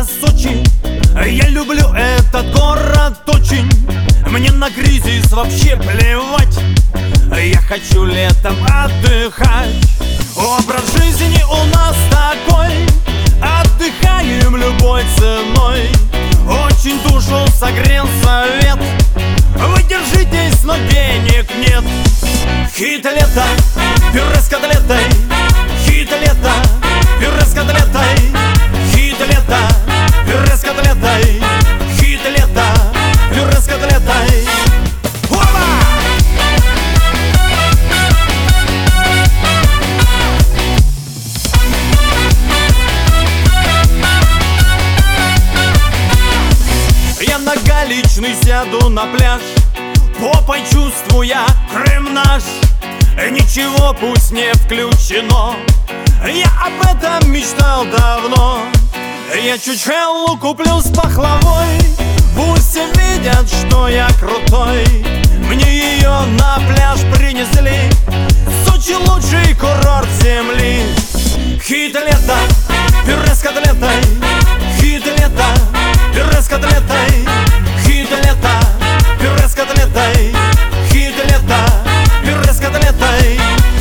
это Сочи. Я люблю этот город очень. Мне на кризис вообще плевать. Я хочу летом отдыхать. Образ жизни у нас такой: отдыхаем любой ценой. Очень душу согрел совет: вы держитесь, но денег нет. Хит лета, пюре с котлетой. Хит лета, пюре с котлетой. Хит лета, пюре с котлетой. Хит лета, пюре с котлетой. Опа! Я на галечный сяду на пляж, попой чувствуя Крым наш. Ничего пусть не включено, я об этом мечтал давно. Я чучелу куплю с пахлавой, пусть все видят, что я крутой. Мне ее на пляж принесли, Сочи лучший курорт земли. Хит лета, пюре с котлетой. Хит лета, пюре с котлетой. Хит лета, пюре с котлетой. Хит лета, пюре с котлетой.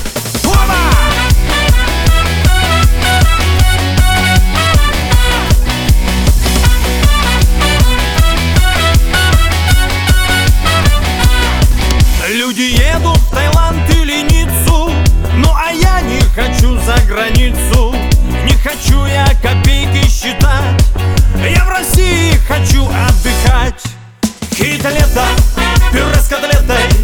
Люди едут в Таиланд или Ниццу, ну а я не хочу за границу. Не хочу я копейки считать, я в России хочу отдыхать. Хит лета, пюре с котлетой.